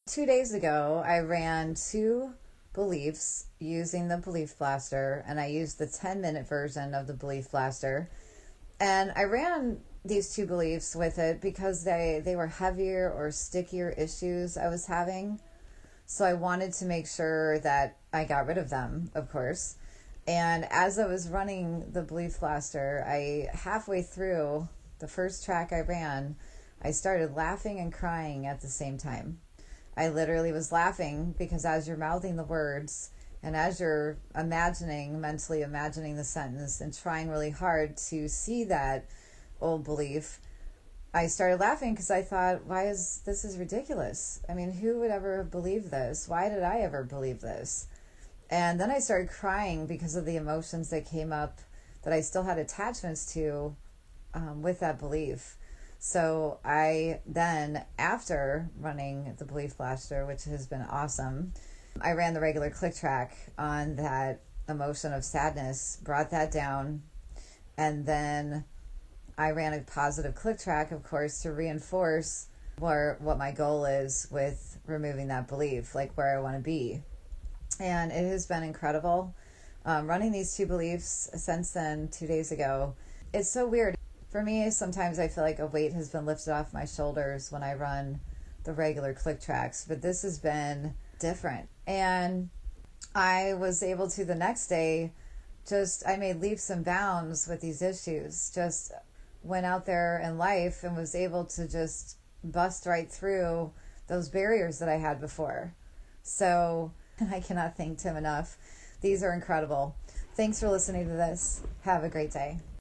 2 days ago, I ran two beliefs using the Belief Blaster, and I used the 10-minute version of the Belief Blaster. And I ran these two beliefs with it because they were heavier or stickier issues I was having. So I wanted to make sure that I got rid of them, of course. And as I was running the Belief Blaster, I halfway through the first track I ran, I started laughing and crying at the same time. I literally was laughing because as you're mouthing the words and as you're mentally imagining the sentence and trying really hard to see that old belief, I started laughing because I thought, this is ridiculous. I mean, who would ever have believed this? Why did I ever believe this? And then I started crying because of the emotions that came up that I still had attachments to with that belief. So I then, after running the Belief Blaster, which has been awesome, I ran the regular click track on that emotion of sadness, brought that down, and then I ran a positive click track, of course, to reinforce what my goal is with removing that belief, like where I want to be. And it has been incredible. Running these two beliefs since then, 2 days ago, it's so weird. For me, sometimes I feel like a weight has been lifted off my shoulders when I run the regular click tracks, but this has been different. And I was able to the next day, I made leaps and bounds with these issues. Just went out there in life and was able to just bust right through those barriers that I had before. So I cannot thank Tim enough. These are incredible. Thanks for listening to this. Have a great day.